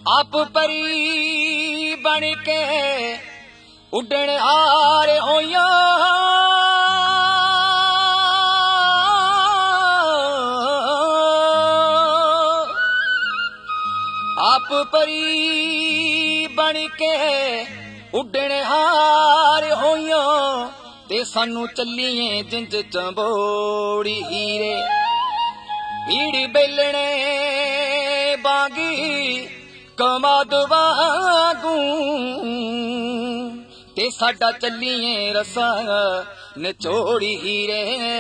आप परी बन के उड़न आ रहे होया आप परी बन के उड़न हार होया ते सानू चलिए जिंज चंबोड़ी हीरे भीड़ बेलने बागी कमाद वागू ते साडा चलिए रसा नचोड़ी हीरे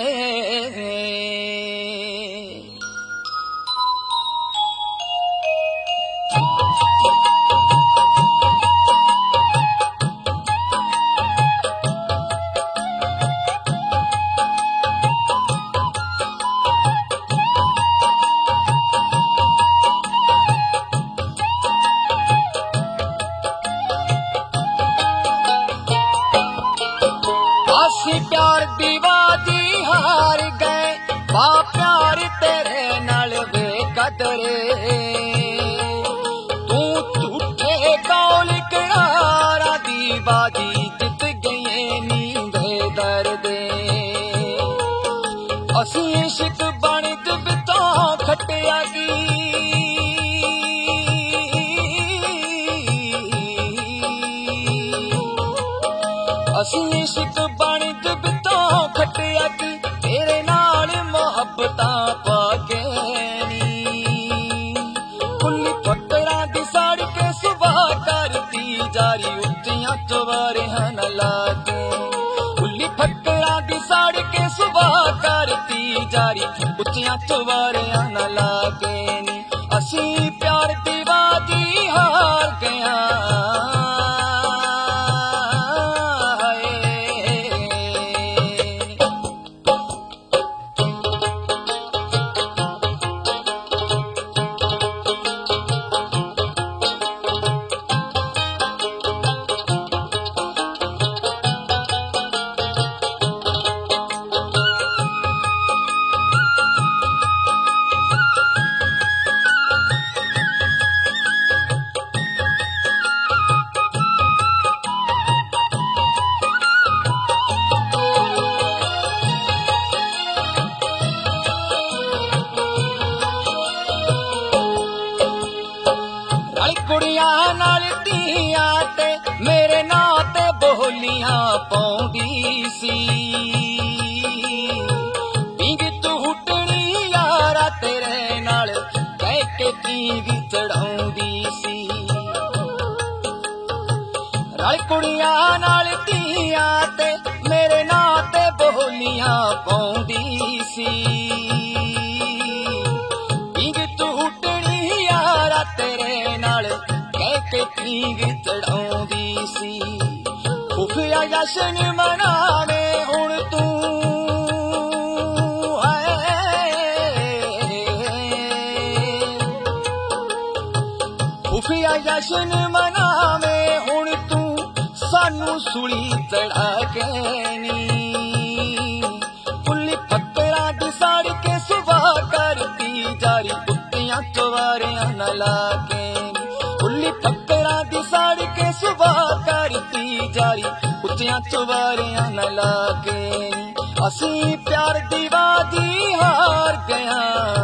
प्यार दीवादी हार गए बा प्यार तेरे नाल बेकदरे तू झूठे कौल करारा दीवादी जित गए नींदे दर्दे असी इश्क बन जब तो खटिया की असी इश्क बन जब तो खटिया की तेरे नाल मोहब्बतां पा के कुल्ली फकरा दी साड़ के सुबह करती जारी उच्चियां चवारियां न लाके कुल्ली फकरा दी साड़ के सुबह करती जारी उच्चियां चवारियां न लाके असी प्यार दीवादी हार गया कुड़ियां नाल धीआं ते मेरे नां ते बोलियां पाउंदी सी पींग झूठनी यारा तेरे नाल कह के पींग चढ़ाउंदी सी रल कुड़ियां नाल धीआं ते मेरे नां ते बोलियां पाउंदी सी पींग झूठनी यारा तेरे नाल के पींग चढ़ाउंदी सी खुफिया जशन मनावे हुण तू खुफिया जशन मनावे हुण तू सानू सुली चढ़ा के कुल्ली फकरा दी साड़ के सुबह करती जारी उत्तियां चवारियां न लाके कुल्ली फकरा दी साड़ के सुबह करती जारी उच्चियां चवारियां न लाके असी प्यार दीवादी हार गया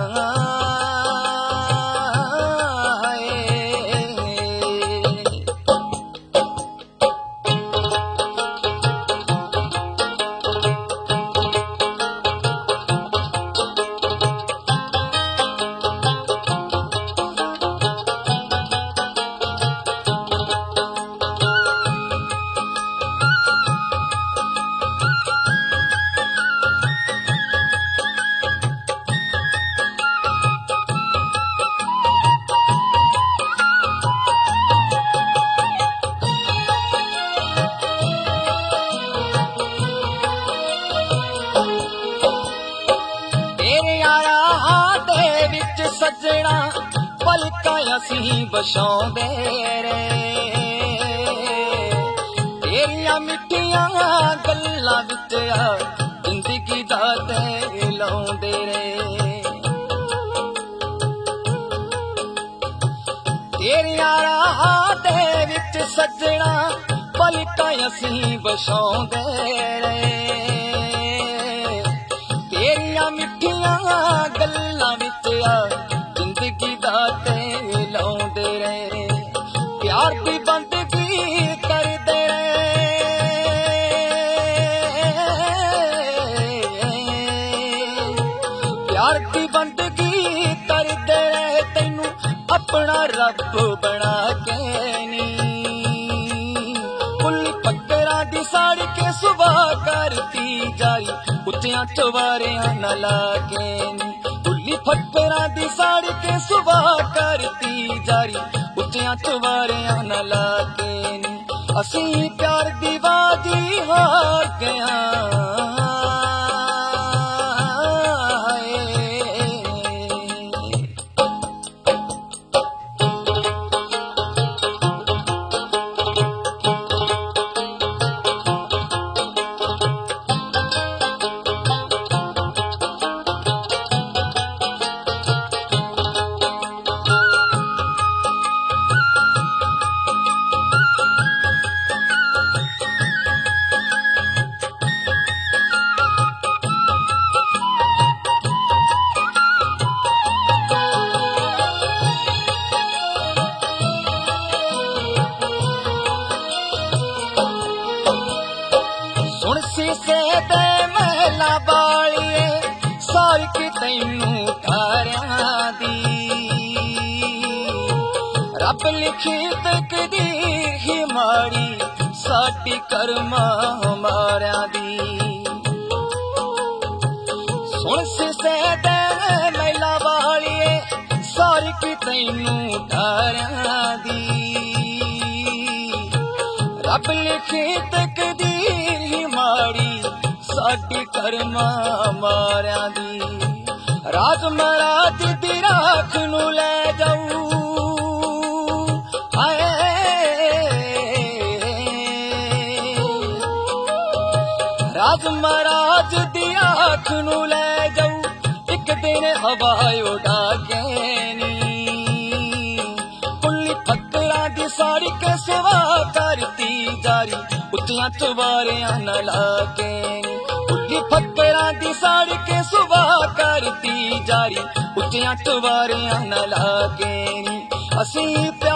सजना पलका असी बछाउंदे रे तेरिया मिठिया गल्लां विच जिंदगी दा ते लाउंदे रे तेरियां राहां दे विच सजना पलकां असीं बछाउंदे रहे तेरियां मिठियां गल्लां विच जिंदगी दा ते लाउंदे रहे प्यार दी बंदगी करदे प्यार दी बंदगी करदे रहे तैनू अपना रब बना के नी कुल्ली फक्करां दी साड़ी के सुबह करती जारी उत्तियां चवारियां न लाके नी कुल्ली फक्करां दी साड़ी के सुबह करती जारी उत्तियां चवारियां न लाके नी असीं प्यार दी बाजी हार गया शीशे दे महला बालिए सारी की तैनू तारियां दी रब लिखी तकदीर ही माड़ी साडी कर्मा मारियां दी सुन शीशे दे महला बालिए सारी की तैनू तारियां दी रब लिखी तकदीर ही माड़ी साडी कर्मा मारियां दी राज महाराज दी राख नू ले जाऊ हाय राज महाराज दी राख नू ले जाऊ एक दिन हवा उड़ा के नी कुल्ली फक्करां दी साड़ी के सेवा करती जारी उत्तियां चवारियां न लाके कुल्ली फक्करां दी साड़ी के सुबह करती जारी उत्तियां चवारियां न लाके असीं